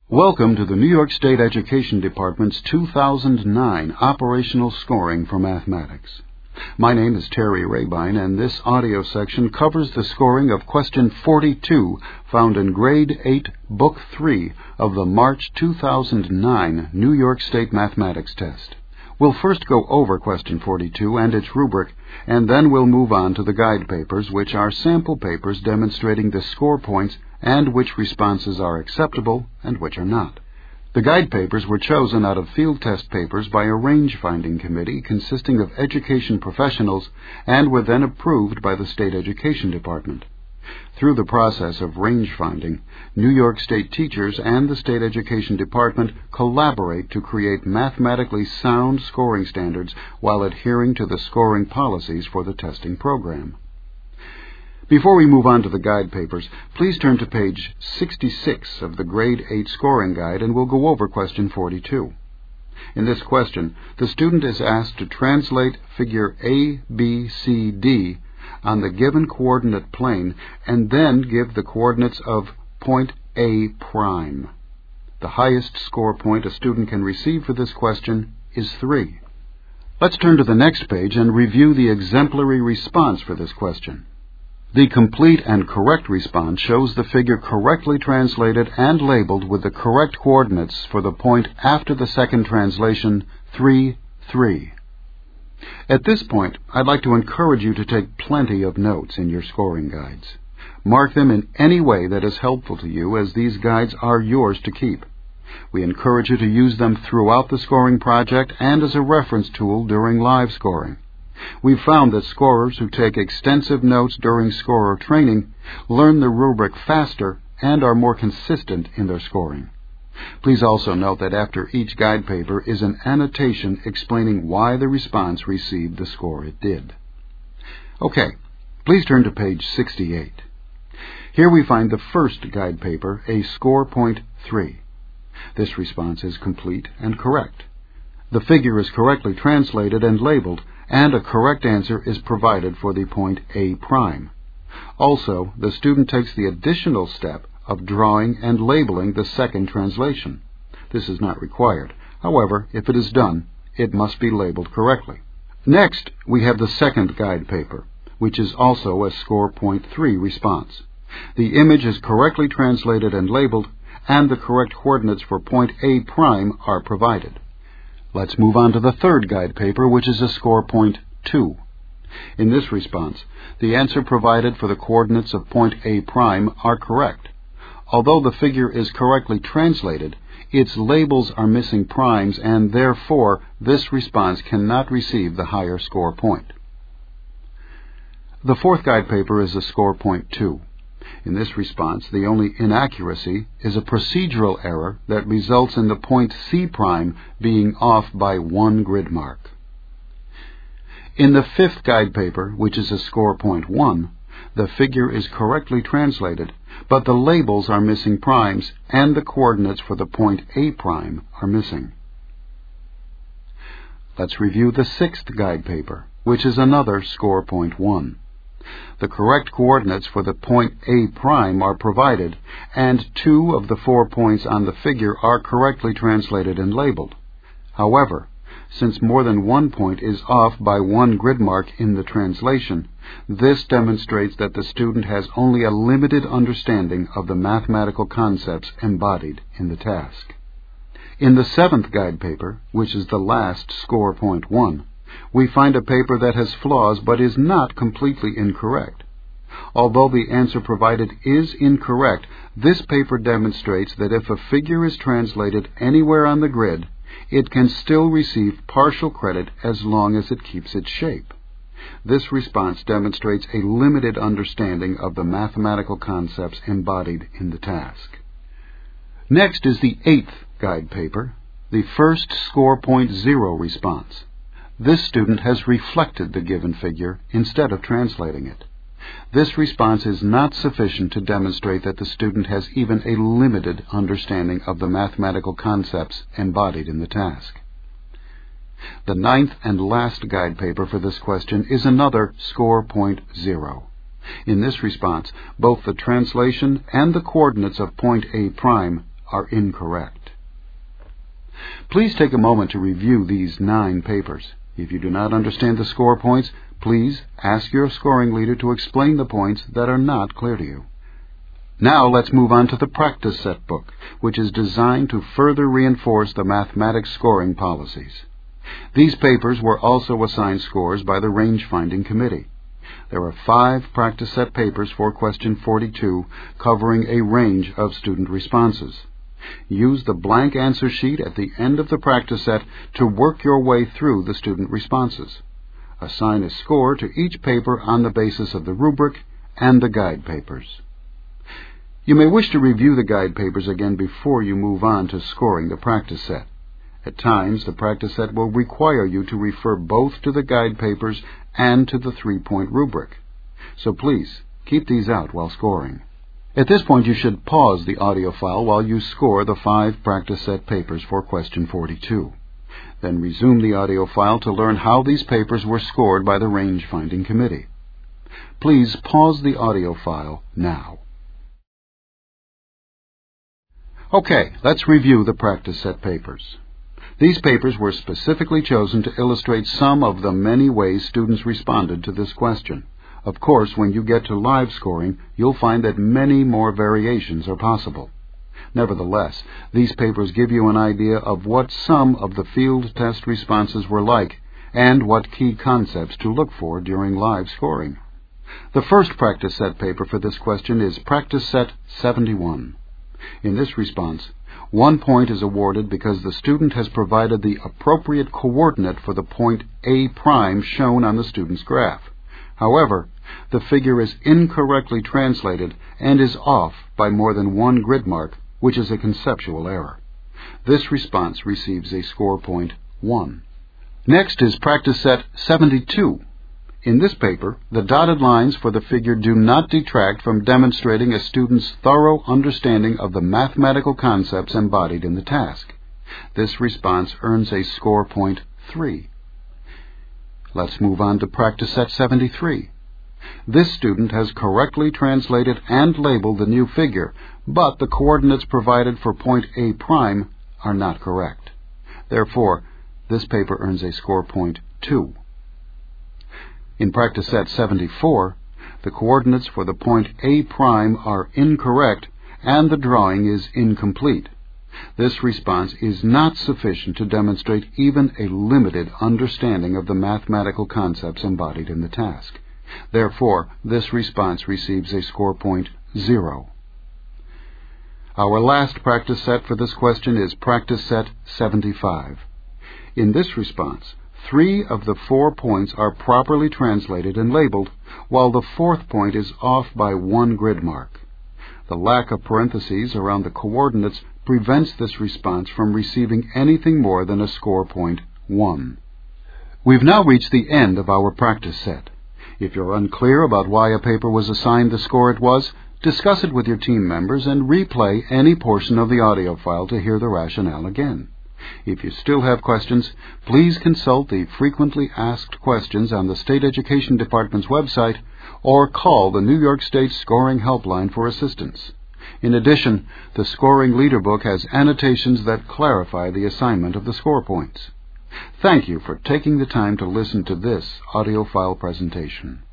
Welcome to the New York State Education Department's 2009 Operational Scoring for Mathematics. My name is Terry Rabine, and this audio section covers the scoring of Question 42 found in Grade 8, Book 3 of the March 2009 New York State Mathematics Test. We'll first go over Question 42 and its rubric, and then we'll move on to the guide papers, which are sample papers demonstrating the score points and which responses are acceptable and which are not. The guide papers were chosen out of field test papers by a range-finding committee consisting of education professionals and were then approved by the State Education Department. Through the process of range-finding, New York State teachers and the State Education Department collaborate to create mathematically sound scoring standards while adhering to the scoring policies for the testing program. Before we move on to the guide papers, please turn to page 66 of the Grade 8 Scoring Guide and we'll go over Question 42. In this question, the student is asked to translate figure A, B, C, D on the given coordinate plane and then give the coordinates of point A prime. The highest score point a student can receive for this question is 3. Let's turn to the next page and review the exemplary response for this question. The complete and correct response shows the figure correctly translated and labeled with the correct coordinates for the point after the second translation, 3, 3. At this point, I'd like to encourage you to take plenty of notes in your scoring guides. Mark them in any way that is helpful to you, as these guides are yours to keep. We encourage you to use them throughout the scoring project and as a reference tool during live scoring. We've found that scorers who take extensive notes during scorer training learn the rubric faster and are more consistent in their scoring. Please also note that after each guide paper is an annotation explaining why the response received the score it did. Okay, please turn to page 68. Here we find the first guide paper, a score point 3. This response is complete and correct. The figure is correctly translated and labeled, and a correct answer is provided for the point A prime. Also, the student takes the additional step of drawing and labeling the second translation. This is not required. However, if it is done, it must be labeled correctly. Next, we have the second guide paper, which is also a score point 3 response. The image is correctly translated and labeled, and the correct coordinates for point A prime are provided. Let's move on to the third guide paper, which is a score point 2. In this response, the answer provided for the coordinates of point A prime are correct. Although the figure is correctly translated, its labels are missing primes, and therefore this response cannot receive the higher score point. The fourth guide paper is a score point 2. In this response, the only inaccuracy is a procedural error that results in the point C prime being off by 1 grid mark. In the fifth guide paper, which is a score point 1, the figure is correctly translated, but the labels are missing primes and the coordinates for the point A prime are missing. Let's review the sixth guide paper, which is another score point 1. The correct coordinates for the point A prime are provided, and 2 of the 4 points on the figure are correctly translated and labeled. However, since more than 1 point is off by 1 grid mark in the translation, this demonstrates that the student has only a limited understanding of the mathematical concepts embodied in the task. In the seventh guide paper, which is the last score point 1, we find a paper that has flaws but is not completely incorrect. Although the answer provided is incorrect, this paper demonstrates that if a figure is translated anywhere on the grid, it can still receive partial credit as long as it keeps its shape. This response demonstrates a limited understanding of the mathematical concepts embodied in the task. Next is the eighth guide paper, the first score point 0 response. This student has reflected the given figure instead of translating it. This response is not sufficient to demonstrate that the student has even a limited understanding of the mathematical concepts embodied in the task. The ninth and last guide paper for this question is another score point 0. In this response, both the translation and the coordinates of point A prime are incorrect. Please take a moment to review these 9 papers. If you do not understand the score points, please ask your scoring leader to explain the points that are not clear to you. Now let's move on to the practice set book, which is designed to further reinforce the mathematics scoring policies. These papers were also assigned scores by the range-finding committee. There are 5 practice set papers for question 42, covering a range of student responses. Use the blank answer sheet at the end of the practice set to work your way through the student responses. Assign a score to each paper on the basis of the rubric and the guide papers. You may wish to review the guide papers again before you move on to scoring the practice set. At times, the practice set will require you to refer both to the guide papers and to the 3-point rubric. So please, keep these out while scoring. At this point, you should pause the audio file while you score the 5 practice set papers for question 42. Then resume the audio file to learn how these papers were scored by the range-finding committee. Please pause the audio file now. Okay, let's review the practice set papers. These papers were specifically chosen to illustrate some of the many ways students responded to this question. Of course, when you get to live scoring, you'll find that many more variations are possible. Nevertheless, these papers give you an idea of what some of the field test responses were like and what key concepts to look for during live scoring. The first practice set paper for this question is Practice Set 71. In this response, 1 point is awarded because the student has provided the appropriate coordinate for the point A' shown on the student's graph. However, the figure is incorrectly translated and is off by more than 1 grid mark, which is a conceptual error. This response receives a score point 1. Next is Practice Set 72. In this paper, the dotted lines for the figure do not detract from demonstrating a student's thorough understanding of the mathematical concepts embodied in the task. This response earns a score point 3. Let's move on to Practice Set 73. This student has correctly translated and labeled the new figure, but the coordinates provided for point A' are not correct. Therefore, this paper earns a score point 2. In Practice Set 74, the coordinates for the point A' are incorrect and the drawing is incomplete. This response is not sufficient to demonstrate even a limited understanding of the mathematical concepts embodied in the task. Therefore, this response receives a score point 0. Our last practice set for this question is Practice Set 75. In this response, 3 of the 4 points are properly translated and labeled, while the 4th point is off by 1 grid mark. The lack of parentheses around the coordinates prevents this response from receiving anything more than a score point 1. We've now reached the end of our practice set. If you're unclear about why a paper was assigned the score it was, discuss it with your team members and replay any portion of the audio file to hear the rationale again. If you still have questions, please consult the frequently asked questions on the State Education Department's website or call the New York State Scoring Helpline for assistance. In addition, the Scoring Leader Book has annotations that clarify the assignment of the score points. Thank you for taking the time to listen to this audio file presentation.